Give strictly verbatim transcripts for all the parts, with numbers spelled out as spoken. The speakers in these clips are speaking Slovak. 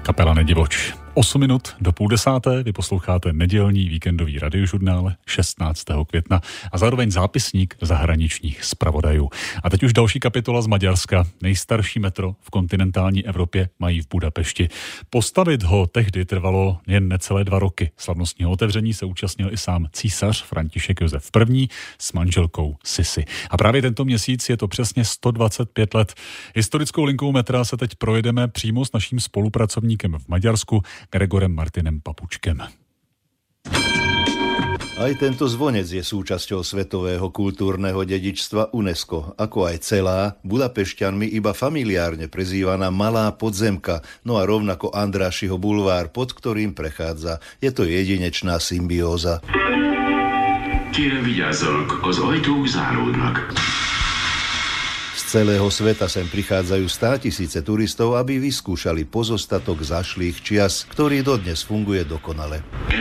Kapela Nedivoč. osm minut do půl desáté, vy posloucháte nedělní víkendový radiožurnál šestnáctého května a zároveň zápisník zahraničních zpravodajů. A teď už další kapitola z Maďarska. Nejstarší metro v kontinentální Evropě mají v Budapešti. Postavit ho tehdy trvalo jen necelé dva roky. Slavnostního otevření se účastnil i sám císař František Josef I. s manželkou Sisi. A právě tento měsíc je to přesně sto dvacet pět let. Historickou linkou metra se teď projedeme přímo s naším spolupracovníkem v Maďarsku, Gregorem Martinem Papučkem. Aj tento zvonec je súčasťou svetového kultúrneho dedičstva UNESCO, ako aj celá, Budapešťanmi iba familiárne prezývaná Malá podzemka, no a rovnako Andrášiho bulvár, pod ktorým prechádza. Je to jedinečná symbióza. Kérem vigyázzanak, az ajtók záródnak. Z celého sveta sem prichádzajú státisíce turistov, aby vyskúšali pozostatok zašlých čias, ktorý dodnes funguje dokonale.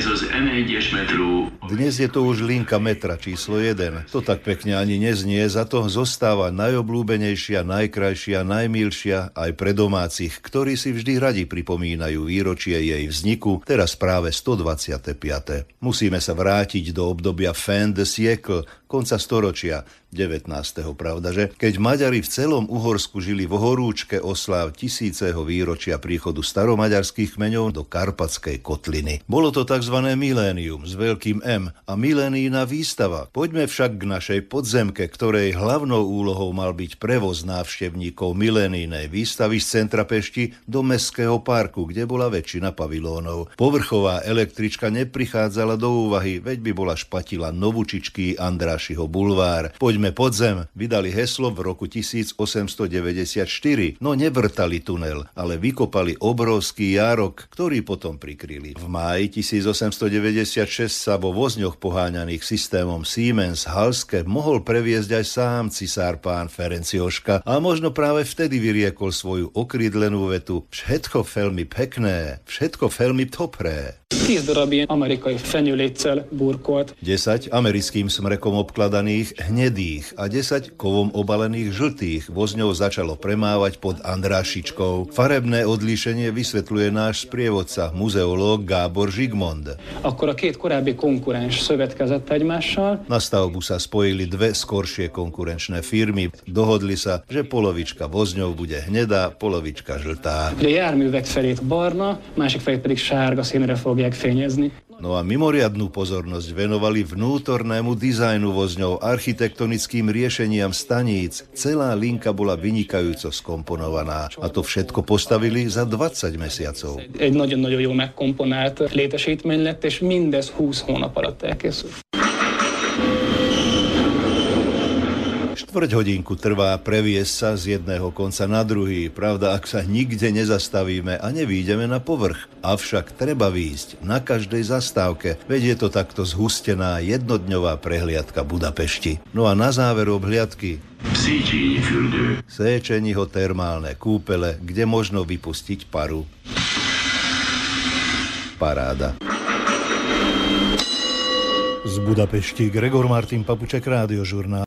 Dnes je to už linka metra číslo jeden. To tak pekne ani neznie, za to zostáva najobľúbenejšia, najkrajšia, najmilšia aj pre domácich, ktorí si vždy radi pripomínajú výročie jej vzniku, teraz práve stodvadsiate piate Musíme sa vrátiť do obdobia fin de siècle, konca storočia, devätnásteho pravdaže, keď Maďari v celom Uhorsku žili vo horúčke osláv tisíceho výročia príchodu staromaďarských kmeňov do Karpatskej kotliny. Bolo to tzv. Milénium s veľkým M a milénijná výstava. Poďme však k našej podzemke, ktorej hlavnou úlohou mal byť prevoz návštevníkov milénijnej výstavy z centra Pešti do Mestského parku, kde bola väčšina pavilónov. Povrchová električka neprichádzala do úvahy, veď by bola špatila novúčičký Andrášiho bulvár. Poďme podzem, vydali heslo v roku tisícosemstodeväťdesiatštyri, no nevrtali tunel, ale vykopali obrovský járok, ktorý potom prikryli. V máji tisícosemstodeväťdesiatšesť sa vo vozňoch poháňaných systémom Siemens Halske mohol previesť aj sám cisár pán Ferenc Jožka a možno práve vtedy vyriekol svoju okrídlenú vetu: všetko veľmi pekné, všetko veľmi dobré. tíz darabie amerikai fenyőléccel burkolt. desať americkým smrekom obkladaných hnedých a desať kovom obalených žltých vozňov začalo premávať pod Andrášičkou. Farebné odlíšenie vysvetľuje náš sprievodca, muzeológ Gábor Zsigmond. Akkor a két korábbi konkurens szövetkezett egymással. Na stavbu sa spojili dve skoršie konkurenčné firmy. Dohodli sa, že polovička vozňov bude hnedá, polovička žltá. A járművek felét barna, másik felét pedig sárga színre fogják fényezni. No a mimoriadnu pozornosť venovali vnútornému dizajnu vozňov, architektonickým riešeniam staníc. Celá linka bola vynikajúco skomponovaná a to všetko postavili za dvadsať mesiacov. Egy nagyon-nagyon jól megkomponált létesítmény lett, és mindez húsz hónap alatt elkészült. Štvrť hodinku trvá previesť sa z jedného konca na druhý. Pravda, ak sa nikde nezastavíme a nevídeme na povrch. Avšak treba výjsť na každej zastávke, veď je to takto zhustená jednodňová prehliadka Budapešti. No a na záver obhliadky Széchenyiho termálne kúpele, kde možno vypustiť paru. Paráda. Z Budapešti Gregor Martin Papuček, Radiožurnál.